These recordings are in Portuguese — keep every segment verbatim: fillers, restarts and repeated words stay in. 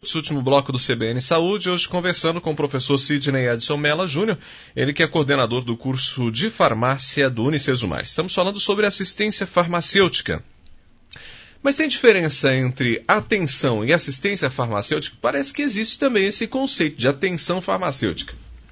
Esse último bloco do C B N Saúde, hoje conversando com o professor Sidney Edson Mello Júnior, ele que é coordenador do curso de farmácia do Unicesumar. Estamos falando sobre assistência farmacêutica. Mas tem diferença entre atenção e assistência farmacêutica? Parece que existe também esse conceito de atenção farmacêutica.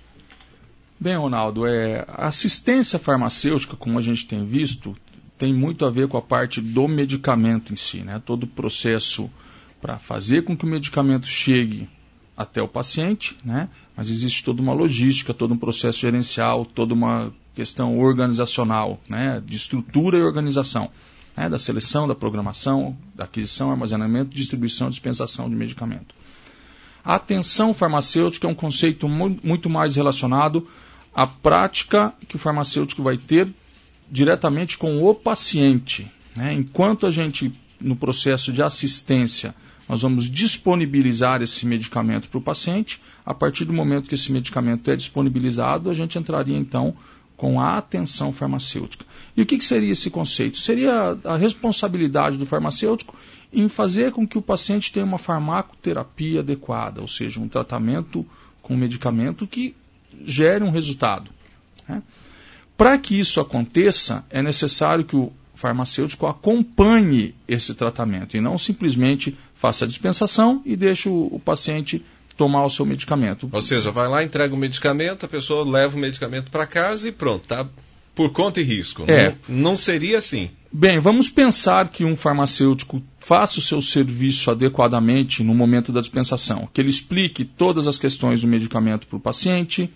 Bem, Ronaldo, é, a assistência farmacêutica, como a gente tem visto, tem muito a ver com a parte do medicamento em si, né? Todo o processo para fazer com que o medicamento chegue até o paciente, né? Mas existe toda uma logística, todo um processo gerencial, toda uma questão organizacional, né? De estrutura e organização, né? Da seleção, da programação, da aquisição, armazenamento, distribuição e dispensação de medicamento. A atenção farmacêutica é um conceito mu- muito mais relacionado à prática que o farmacêutico vai ter diretamente com o paciente, né? Enquanto a gente, no processo de assistência, nós vamos disponibilizar esse medicamento para o paciente. A partir do momento que esse medicamento é disponibilizado, a gente entraria então com a atenção farmacêutica. E o que, que seria esse conceito? Seria a responsabilidade do farmacêutico em fazer com que o paciente tenha uma farmacoterapia adequada, ou seja, um tratamento com medicamento que gere um resultado, né? Para que isso aconteça, é necessário que o farmacêutico acompanhe esse tratamento e não simplesmente faça a dispensação e deixe o, o paciente tomar o seu medicamento. Ou seja, vai lá, entrega o medicamento, a pessoa leva o medicamento para casa e pronto, tá por conta e risco. É. Não, não seria assim. Bem, vamos pensar que um farmacêutico faça o seu serviço adequadamente no momento da dispensação, que ele explique todas as questões do medicamento para o paciente,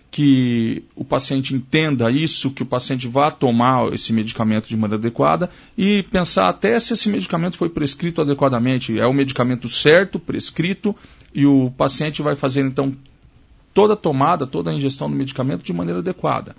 que o paciente entenda isso, que o paciente vá tomar esse medicamento de maneira adequada e pensar até se esse medicamento foi prescrito adequadamente, é o medicamento certo, prescrito, e o paciente vai fazer então toda a tomada, toda a ingestão do medicamento de maneira adequada.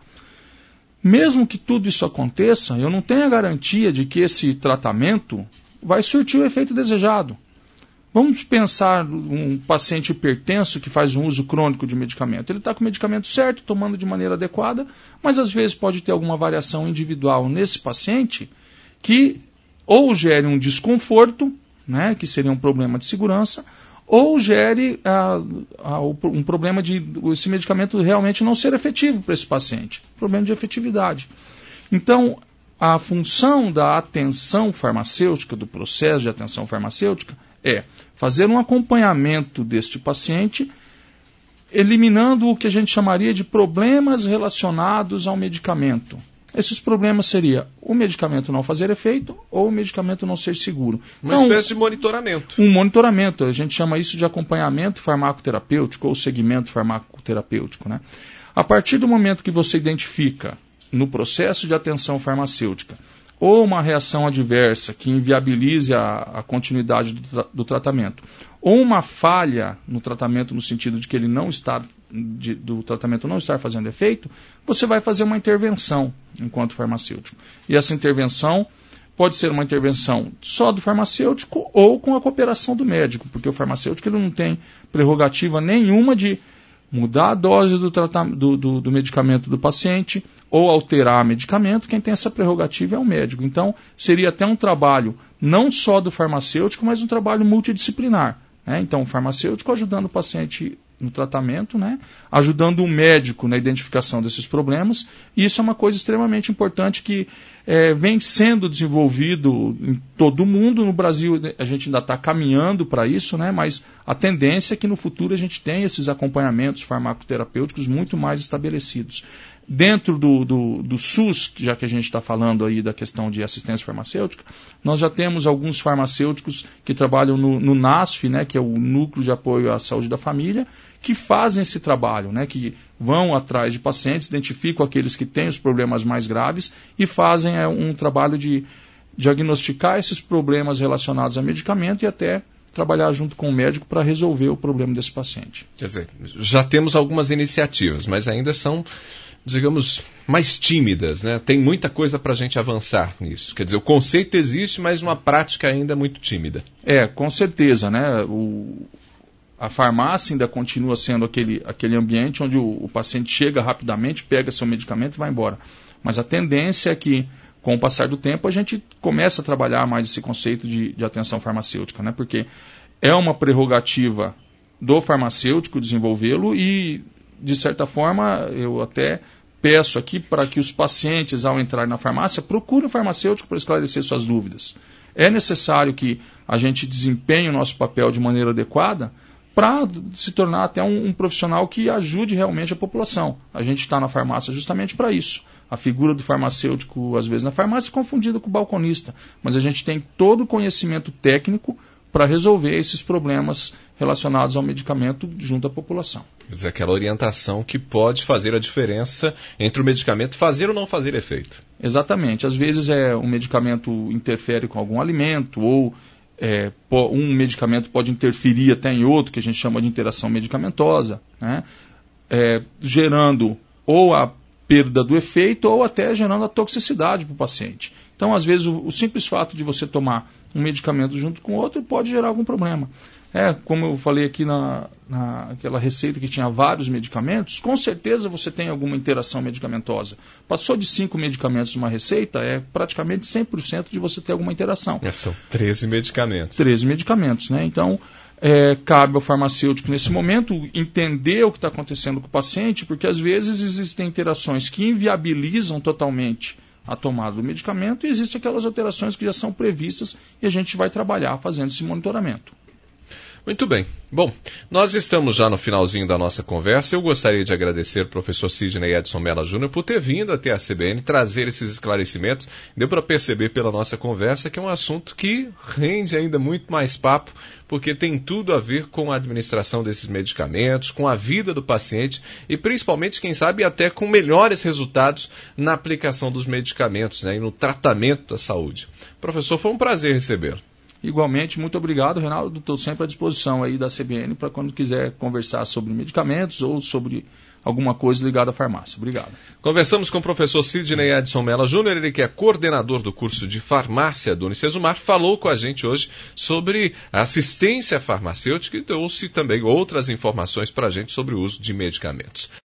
Mesmo que tudo isso aconteça, eu não tenho a garantia de que esse tratamento vai surtir o efeito desejado. Vamos pensar um paciente hipertenso que faz um uso crônico de medicamento. Ele está com o medicamento certo, tomando de maneira adequada, mas às vezes pode ter alguma variação individual nesse paciente que ou gere um desconforto, né, que seria um problema de segurança, ou gere ah, ah, um problema de esse medicamento realmente não ser efetivo para esse paciente. Problema de efetividade. Então, a função da atenção farmacêutica, do processo de atenção farmacêutica, é fazer um acompanhamento deste paciente, eliminando o que a gente chamaria de problemas relacionados ao medicamento. Esses problemas seriam o medicamento não fazer efeito ou o medicamento não ser seguro. Uma então, espécie de monitoramento. Um monitoramento, a gente chama isso de acompanhamento farmacoterapêutico ou segmento farmacoterapêutico, né? A partir do momento que você identifica no processo de atenção farmacêutica ou uma reação adversa que inviabilize a, a continuidade do, tra- do tratamento, ou uma falha no tratamento no sentido de que ele não está, de, do tratamento não estar fazendo efeito, você vai fazer uma intervenção enquanto farmacêutico. E essa intervenção pode ser uma intervenção só do farmacêutico ou com a cooperação do médico, porque o farmacêutico ele não tem prerrogativa nenhuma de mudar a dose do, tratam- do, do, do medicamento do paciente ou alterar o medicamento. Quem tem essa prerrogativa é o médico. Então, seria até um trabalho não só do farmacêutico, mas um trabalho multidisciplinar, né? Então, o farmacêutico ajudando o paciente no tratamento, né? Ajudando o médico na identificação desses problemas. E isso é uma coisa extremamente importante que é, vem sendo desenvolvido em todo o mundo. No Brasil, a gente ainda está caminhando para isso, né? Mas a tendência é que no futuro a gente tenha esses acompanhamentos farmacoterapêuticos muito mais estabelecidos. Dentro do, do, do SUS, já que a gente está falando aí da questão de assistência farmacêutica, nós já temos alguns farmacêuticos que trabalham no, no NASF, né, que é o Núcleo de Apoio à Saúde da Família, que fazem esse trabalho, né, que vão atrás de pacientes, identificam aqueles que têm os problemas mais graves e fazem é, um trabalho de diagnosticar esses problemas relacionados a medicamento e até trabalhar junto com o médico para resolver o problema desse paciente. Quer dizer, já temos algumas iniciativas, mas ainda são, digamos, mais tímidas, né? Tem muita coisa para a gente avançar nisso. Quer dizer, o conceito existe, mas uma prática ainda muito tímida. É, com certeza, né? O, a farmácia ainda continua sendo aquele, aquele ambiente onde o, o paciente chega rapidamente, pega seu medicamento e vai embora. Mas a tendência é que, com o passar do tempo, a gente começa a trabalhar mais esse conceito de, de atenção farmacêutica, né? Porque é uma prerrogativa do farmacêutico desenvolvê-lo e, de certa forma, eu até peço aqui para que os pacientes, ao entrar na farmácia, procurem o farmacêutico para esclarecer suas dúvidas. É necessário que a gente desempenhe o nosso papel de maneira adequada para se tornar até um, um profissional que ajude realmente a população. A gente está na farmácia justamente para isso. A figura do farmacêutico, às vezes, na farmácia é confundida com o balconista, mas a gente tem todo o conhecimento técnico para resolver esses problemas relacionados ao medicamento junto à população. Quer dizer, aquela orientação que pode fazer a diferença entre o medicamento fazer ou não fazer efeito. Exatamente. Às vezes é, um medicamento interfere com algum alimento, ou é, um medicamento pode interferir até em outro, que a gente chama de interação medicamentosa, né? É, gerando ou a perda do efeito ou até gerando a toxicidade para o paciente. Então, às vezes, o, o simples fato de você tomar um medicamento junto com outro pode gerar algum problema. É, como eu falei aqui na, naquela receita que tinha vários medicamentos, com certeza você tem alguma interação medicamentosa. Passou de cinco medicamentos numa receita, é praticamente cem por cento de você ter alguma interação. É, são treze medicamentos. treze medicamentos, né? Então, é, cabe ao farmacêutico, nesse momento, entender o que está acontecendo com o paciente, porque às vezes existem interações que inviabilizam totalmente a tomada do medicamento e existem aquelas alterações que já são previstas e a gente vai trabalhar fazendo esse monitoramento. Muito bem. Bom, nós estamos já no finalzinho da nossa conversa. Eu gostaria de agradecer ao professor Sidney Edson Mello Júnior por ter vindo até a C B N trazer esses esclarecimentos. Deu para perceber pela nossa conversa que é um assunto que rende ainda muito mais papo, porque tem tudo a ver com a administração desses medicamentos, com a vida do paciente e principalmente, quem sabe, até com melhores resultados na aplicação dos medicamentos, né, e no tratamento da saúde. Professor, foi um prazer recebê-lo. Igualmente, muito obrigado, Reinaldo. Estou sempre à disposição aí da C B N para quando quiser conversar sobre medicamentos ou sobre alguma coisa ligada à farmácia. Obrigado. Conversamos com o professor Sidney Edson Mello Júnior, ele que é coordenador do curso de farmácia do Unicesumar, falou com a gente hoje sobre assistência farmacêutica e trouxe também outras informações para a gente sobre o uso de medicamentos.